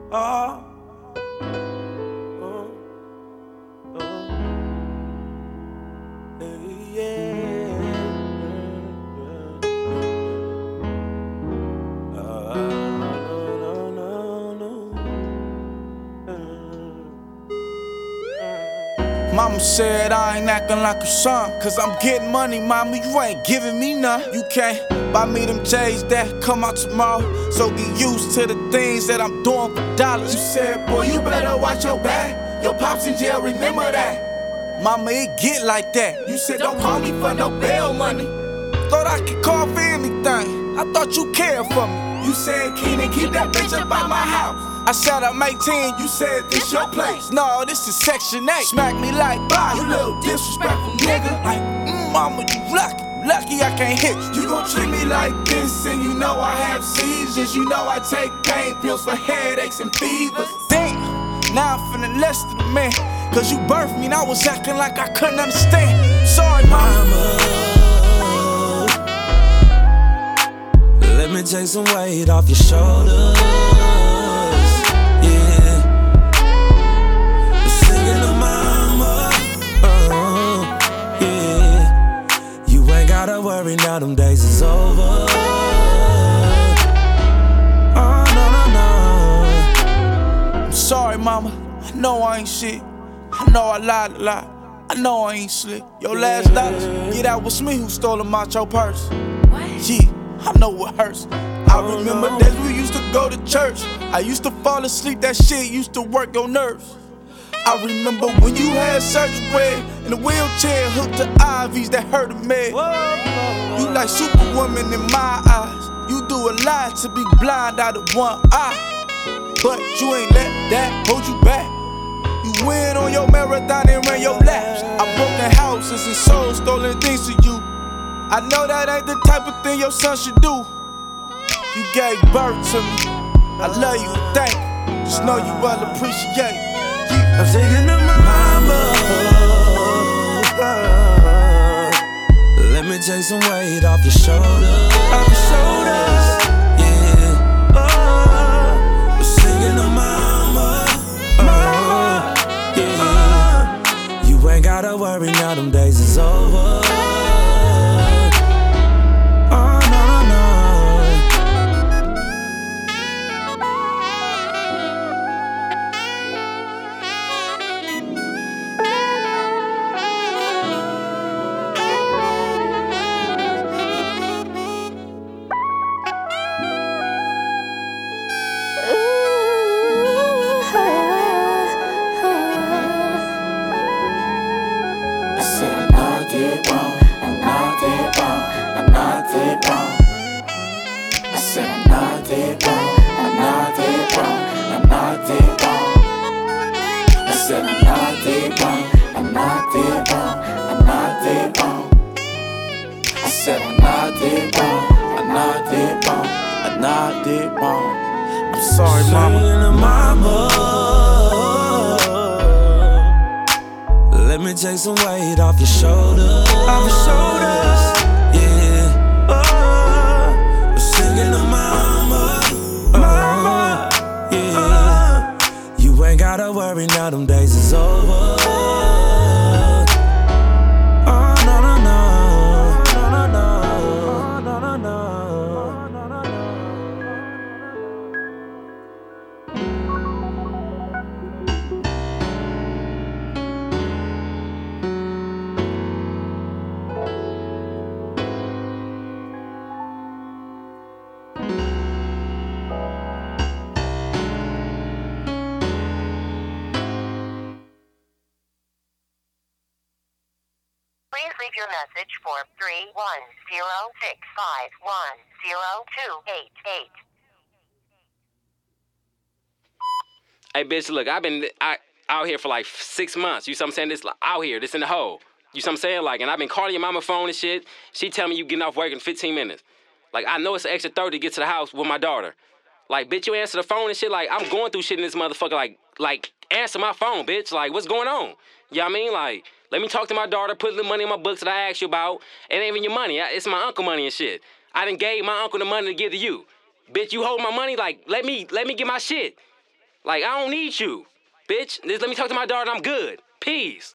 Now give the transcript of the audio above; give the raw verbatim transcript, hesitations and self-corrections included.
Oh. Mama said I ain't acting like a son, cause I'm getting money, mama, you ain't giving me none. You can't buy me them J's that come out tomorrow, so get used to the things that I'm doing for dollars. You said, boy, you better watch your back, your pops in jail, remember that. Mama, it get like that. You said, don't call me for no bail money. Thought I could call for anything, I thought you cared for me. You said, Keenan, keep that bitch up by my house. I said I'm eighteen, you said this your place. No, this is section eight. Smack me like, bye, you little disrespectful nigga. Like, mm, mama, you lucky, lucky I can't hit you. You gon' treat me like this, and you know I have seizures. You know I take pain pills for headaches and fevers. Damn, now I'm feeling less than a man, cause you birthed me and I was acting like I couldn't understand. Sorry, mama. Let me take some weight off your shoulders. Gotta worry now, them days is over. Oh, no, no, no. I'm sorry, mama. I know I ain't shit. I know I lied a lot. I know I ain't slick. Your last dollars, yeah, that was me who stole them out your purse. What? Yeah, I know what hurts. I remember days we used to go to church. I used to fall asleep, that shit used to work your nerves. I remember when you had surgery in a wheelchair, hooked to I Vs that hurt a man. You like Superwoman in my eyes. You do a lot to be blind out of one eye, but you ain't let that hold you back. You win on your marathon and ran your laps. I broken houses and sold stolen things to you. I know that ain't the type of thing your son should do. You gave birth to me. I love you and thank you. Just know you well appreciate it. I'm thinking of my mama. Let me take some weight off your shoulders. Off your shoulders, yeah. Oh, I'm singing to mama. Oh, yeah. You ain't gotta worry now, them days is over. Oh, no, no, no. I'm sorry, mama. mama. Let me take some weight off your shoulders. Off your shoulders, yeah. Oh, I'm singing to mama. Mama, yeah. You ain't gotta worry now, them days is over. Oh, no, no, no. No, no, no. No, no, no. Please leave your message for three one zero six five one zero two eight eight. Hey, bitch, look, I've been I, out here for like six months. You see what I'm saying? This like, out here, this in the hole. You see what I'm saying? Like, and I've been calling your mama phone and shit. She tell me you getting off work in fifteen minutes. Like, I know it's an extra thirty to get to the house with my daughter. Like, bitch, you answer the phone and shit. Like, I'm going through shit in this motherfucker. Like, like answer my phone, bitch. Like, what's going on? You know what I mean? Like, let me talk to my daughter, put the money in my books that I asked you about. It ain't even your money. It's my uncle money and shit. I done gave my uncle the money to give to you. Bitch, you hold my money? Like, let me let me get my shit. Like, I don't need you, bitch. Just let me talk to my daughter and I'm good. Peace.